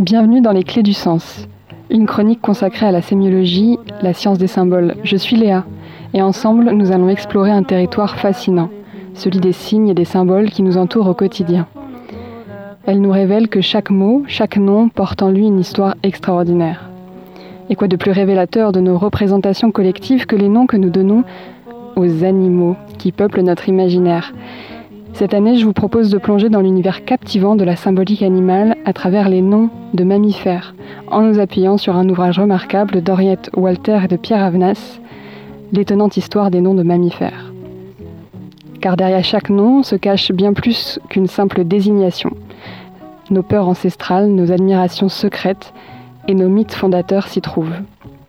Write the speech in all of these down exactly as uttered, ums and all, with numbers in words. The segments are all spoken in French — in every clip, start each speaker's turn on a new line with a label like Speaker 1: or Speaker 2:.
Speaker 1: Bienvenue dans les Clés du Sens, une chronique consacrée à la sémiologie, la science des symboles. Je suis Léa, et ensemble nous allons explorer un territoire fascinant, celui des signes et des symboles qui nous entourent au quotidien. Elle nous révèle que chaque mot, chaque nom porte en lui une histoire extraordinaire. Et quoi de plus révélateur de nos représentations collectives que les noms que nous donnons aux animaux qui peuplent notre imaginaire. Cette année, je vous propose de plonger dans l'univers captivant de la symbolique animale à travers les noms de mammifères, en nous appuyant sur un ouvrage remarquable d'Henriette Walter et de Pierre Avenas, l'étonnante histoire des noms de mammifères. Car derrière chaque nom se cache bien plus qu'une simple désignation. Nos peurs ancestrales, nos admirations secrètes et nos mythes fondateurs s'y trouvent.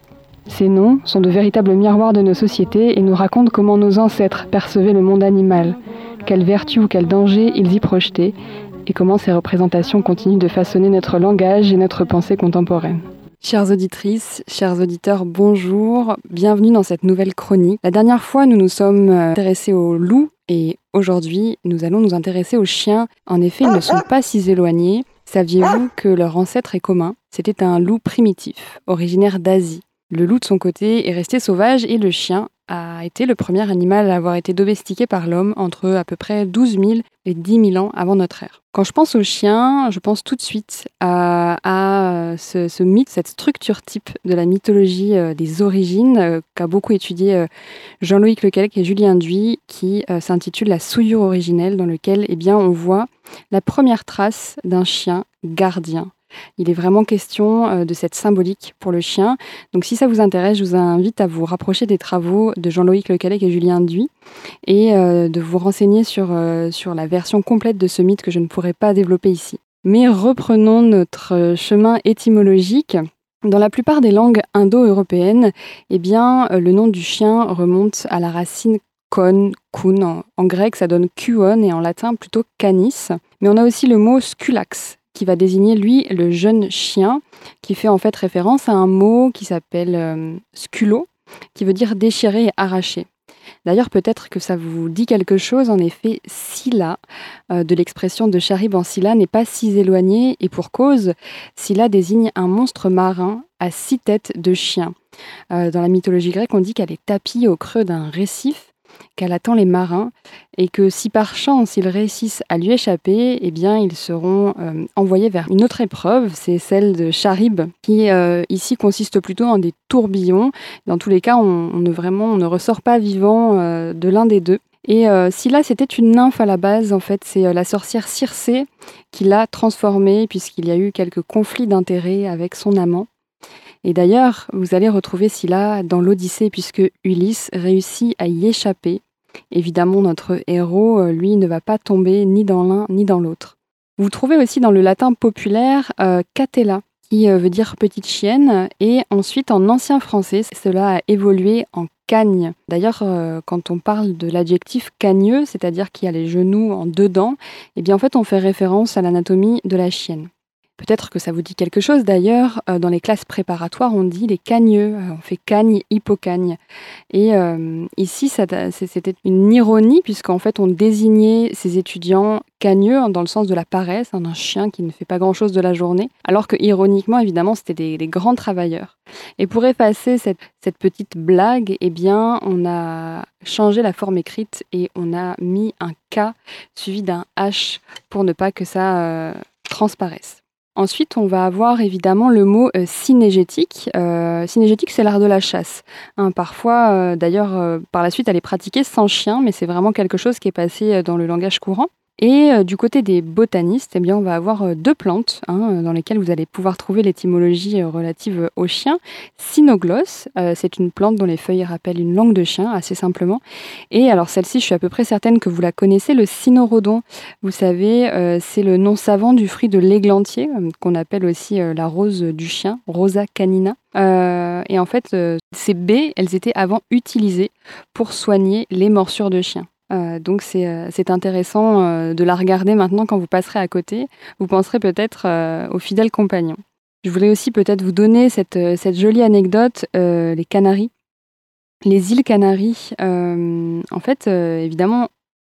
Speaker 1: Ces noms sont de véritables miroirs de nos sociétés et nous racontent comment nos ancêtres percevaient le monde animal, quelles vertus ou quels dangers ils y projetaient, et comment ces représentations continuent de façonner notre langage et notre pensée contemporaine. Chères auditrices, chers auditeurs, bonjour, bienvenue dans cette nouvelle chronique. La dernière fois, nous nous sommes intéressés aux loups et aujourd'hui, nous allons nous intéresser aux chiens. En effet, ils ne sont pas si éloignés. Saviez-vous que leur ancêtre est commun ? C'était un loup primitif, originaire d'Asie. Le loup, de son côté, est resté sauvage et le chien a été le premier animal à avoir été domestiqué par l'homme entre à peu près douze mille et dix mille ans avant notre ère. Quand je pense aux chiens, je pense tout de suite à, à ce, ce mythe, cette structure type de la mythologie euh, des origines euh, qu'a beaucoup étudié euh, Jean-Loïc Lequelec et Julien Duy, qui euh, s'intitule La souillure originelle, dans lequel eh bien, on voit la première trace d'un chien gardien. Il est vraiment question euh, de cette symbolique pour le chien. Donc si ça vous intéresse, je vous invite à vous rapprocher des travaux de Jean-Loïc Lequelec et Julien Duy et euh, de vous renseigner sur, euh, sur la version complète de ce mythe que je ne pourrais pas développer ici. Mais reprenons notre chemin étymologique. Dans la plupart des langues indo-européennes, eh bien, euh, le nom du chien remonte à la racine kon, kun. En, en grec, ça donne kuon et en latin plutôt canis. Mais on a aussi le mot skulax, qui va désigner, lui, le jeune chien, qui fait en fait référence à un mot qui s'appelle euh, sculo, qui veut dire déchirer et arracher. D'ailleurs, peut-être que ça vous dit quelque chose, en effet, Scylla, euh, de l'expression de Charybde en Scylla, n'est pas si éloignée, et pour cause, Scylla désigne un monstre marin à six têtes de chien. Euh, dans la mythologie grecque, on dit qu'elle est tapie au creux d'un récif, qu'elle attend les marins et que si par chance ils réussissent à lui échapper, eh bien ils seront euh, envoyés vers une autre épreuve, c'est celle de Charybde, qui euh, ici consiste plutôt en des tourbillons. Dans tous les cas, on, on ne vraiment on ne ressort pas vivant euh, de l'un des deux. Et euh, Scylla, c'était une nymphe à la base, en fait, c'est euh, la sorcière Circé qui l'a transformée puisqu'il y a eu quelques conflits d'intérêts avec son amant. Et d'ailleurs, vous allez retrouver Scylla dans l'Odyssée puisque Ulysse réussit à y échapper. Évidemment, notre héros, lui, ne va pas tomber ni dans l'un ni dans l'autre. Vous trouvez aussi dans le latin populaire euh, catella, qui euh, veut dire petite chienne, et ensuite en ancien français, cela a évolué en cagne. D'ailleurs, euh, quand on parle de l'adjectif cagneux, c'est-à-dire qui a les genoux en dedans, eh bien en fait on fait référence à l'anatomie de la chienne. Peut-être que ça vous dit quelque chose d'ailleurs, euh, dans les classes préparatoires, on dit les cagneux, euh, on fait cagne, hippocagne. Et euh, ici, ça, c'était une ironie, puisqu'en fait, on désignait ces étudiants cagneux dans le sens de la paresse, hein, d'un chien qui ne fait pas grand-chose de la journée, alors que, ironiquement, évidemment, c'était des, des grands travailleurs. Et pour effacer cette, cette petite blague, eh bien, on a changé la forme écrite et on a mis un K suivi d'un H pour ne pas que ça euh, transparaisse. Ensuite, on va avoir évidemment le mot euh, cynégétique. Euh, cynégétique, c'est l'art de la chasse. Hein, parfois, euh, d'ailleurs, euh, par la suite, elle est pratiquée sans chien, mais c'est vraiment quelque chose qui est passé dans le langage courant. Et euh, du côté des botanistes, eh bien, on va avoir euh, deux plantes hein, dans lesquelles vous allez pouvoir trouver l'étymologie euh, relative aux chiens. Cynoglosse, euh, c'est une plante dont les feuilles rappellent une langue de chien, assez simplement. Et alors celle-ci, je suis à peu près certaine que vous la connaissez, le cynorrhodon. Vous savez, euh, c'est le nom savant du fruit de l'églantier, euh, qu'on appelle aussi euh, la rose du chien, Rosa canina. Euh, et en fait, euh, ces baies, elles étaient avant utilisées pour soigner les morsures de chiens. Euh, donc c'est, euh, c'est intéressant euh, de la regarder maintenant quand vous passerez à côté. Vous penserez peut-être euh, aux fidèles compagnons. Je voulais aussi peut-être vous donner cette, euh, cette jolie anecdote, euh, les Canaries. Les îles Canaries, euh, en fait, euh, évidemment,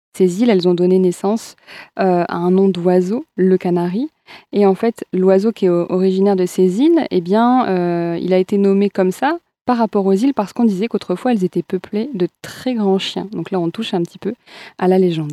Speaker 1: Ces îles, elles ont donné naissance euh, à un nom d'oiseau, le canari. Et en fait, l'oiseau qui est originaire de ces îles, eh bien, euh, il a été nommé comme ça par rapport aux îles parce qu'on disait qu'autrefois, elles étaient peuplées de très grands chiens. Donc là, on touche un petit peu à la légende.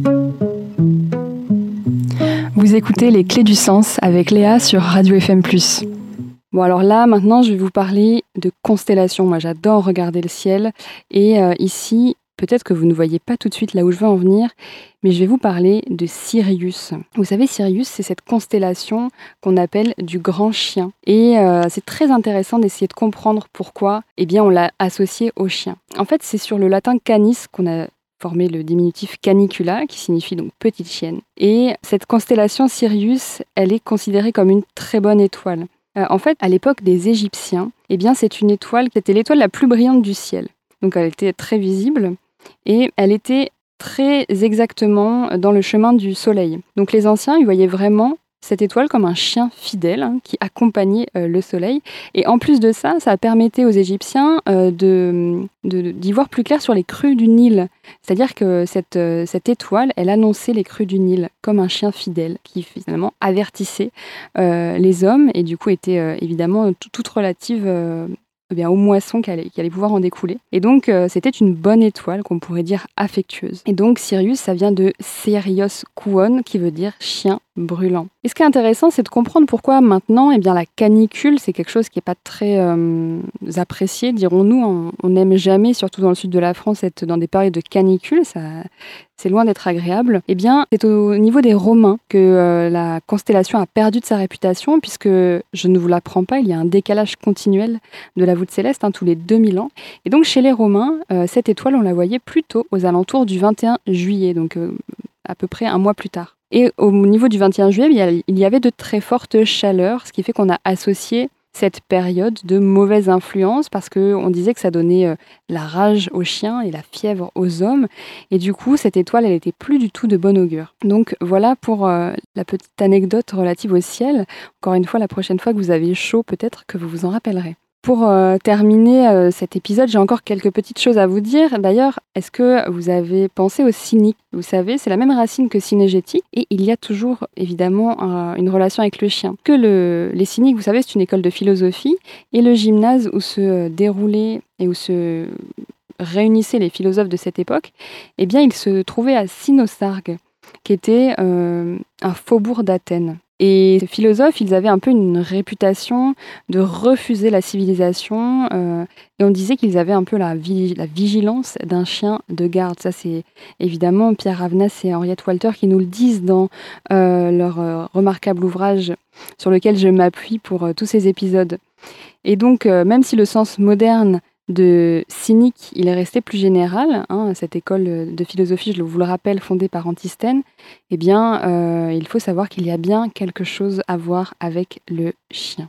Speaker 1: Vous écoutez Les Clés du Sens avec Léa sur Radio F M plus. Bon, alors là, maintenant, je vais vous parler de constellations. Moi, j'adore regarder le ciel. Et euh, ici, peut-être que vous ne voyez pas tout de suite là où je veux en venir, mais je vais vous parler de Sirius. Vous savez, Sirius, c'est cette constellation qu'on appelle du grand chien. Et euh, c'est très intéressant d'essayer de comprendre pourquoi eh bien, on l'a associé au chien. En fait, c'est sur le latin canis qu'on a formé le diminutif canicula, qui signifie donc petite chienne. Et cette constellation Sirius, elle est considérée comme une très bonne étoile. Euh, en fait, à l'époque des Égyptiens, eh bien, c'est une étoile qui était l'étoile la plus brillante du ciel. Donc elle était très visible et elle était très exactement dans le chemin du soleil. Donc les anciens, ils voyaient vraiment cette étoile comme un chien fidèle hein, qui accompagnait euh, le soleil. Et en plus de ça, ça permettait aux Égyptiens euh, de, de, d'y voir plus clair sur les crues du Nil. C'est-à-dire que cette, euh, cette étoile, elle annonçait les crues du Nil comme un chien fidèle qui finalement avertissait euh, les hommes et du coup était euh, évidemment tout, toute relative euh, eh bien, aux moissons qui allaient, qui allaient pouvoir en découler. Et donc, euh, c'était une bonne étoile qu'on pourrait dire affectueuse. Et donc, Sirius, ça vient de Serios Kuon, qui veut dire chien brûlant. Et ce qui est intéressant, c'est de comprendre pourquoi maintenant, eh bien, la canicule, c'est quelque chose qui n'est pas très euh, apprécié, dirons-nous. On n'aime jamais, surtout dans le sud de la France, être dans des périodes de canicule. Ça, c'est loin d'être agréable. Eh bien, c'est au niveau des Romains que euh, la constellation a perdu de sa réputation, puisque, je ne vous l'apprends pas, il y a un décalage continuel de la voûte céleste, hein, tous les deux mille ans. Et donc, chez les Romains, euh, cette étoile, on la voyait plutôt aux alentours du vingt et un juillet, donc euh, à peu près un mois plus tard. Et au niveau du vingt et un juillet, il y avait de très fortes chaleurs, ce qui fait qu'on a associé cette période de mauvaise influence parce qu'on disait que ça donnait euh, la rage aux chiens et la fièvre aux hommes. Et du coup, cette étoile, elle n'était plus du tout de bon augure. Donc voilà pour euh, la petite anecdote relative au ciel. Encore une fois, la prochaine fois que vous avez chaud, peut-être que vous vous en rappellerez. Pour euh, terminer euh, cet épisode, j'ai encore quelques petites choses à vous dire. D'ailleurs, est-ce que vous avez pensé au cynique ? Vous savez, c'est la même racine que synégétique et il y a toujours évidemment euh, une relation avec le chien. Que le, les cyniques, vous savez, c'est une école de philosophie et le gymnase où se euh, déroulaient et où se réunissaient les philosophes de cette époque, eh bien, il se trouvait à Cynosargue, qui était euh, un faubourg d'Athènes. Et ces philosophes, ils avaient un peu une réputation de refuser la civilisation euh, et on disait qu'ils avaient un peu la, vi- la vigilance d'un chien de garde. Ça, c'est évidemment Pierre Ravenas et Henriette Walter qui nous le disent dans euh, leur euh, remarquable ouvrage sur lequel je m'appuie pour euh, tous ces épisodes. Et donc, euh, même si le sens moderne de cynique, il est resté plus général, hein, cette école de philosophie, je vous le rappelle, fondée par Antisthène, eh bien, euh, il faut savoir qu'il y a bien quelque chose à voir avec le chien.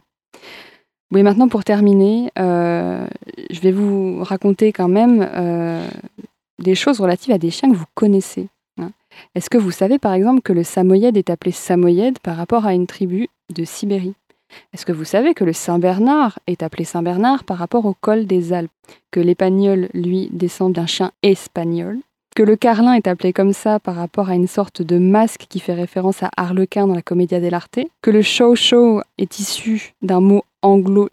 Speaker 1: Oui, maintenant, pour terminer, euh, je vais vous raconter quand même euh, des choses relatives à des chiens que vous connaissez. Hein. Est-ce que vous savez, par exemple, que le samoyède est appelé samoyède par rapport à une tribu de Sibérie ? Est-ce que vous savez que le Saint-Bernard est appelé Saint-Bernard par rapport au col des Alpes ? Que l'Épagnol, lui, descend d'un chien espagnol ? Que le Carlin est appelé comme ça par rapport à une sorte de masque qui fait référence à Harlequin dans la Commedia dell'arte ? Que le Chow Chow est issu d'un mot anglo-chinois ?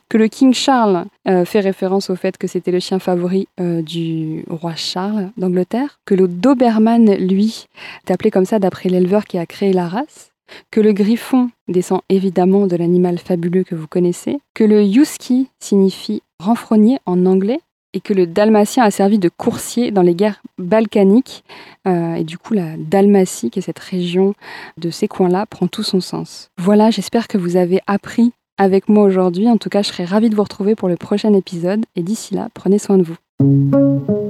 Speaker 1: Que le King Charles euh, fait référence au fait que c'était le chien favori euh, du roi Charles d'Angleterre ? Que le Doberman, lui, est appelé comme ça d'après l'éleveur qui a créé la race ? Que le griffon descend évidemment de l'animal fabuleux que vous connaissez, que le husky signifie renfrogné en anglais, et que le dalmatien a servi de coursier dans les guerres balkaniques, euh, et du coup la Dalmatie, qui est cette région de ces coins-là, prend tout son sens. Voilà, j'espère que vous avez appris avec moi aujourd'hui, en tout cas je serai ravie de vous retrouver pour le prochain épisode, et d'ici là, prenez soin de vous.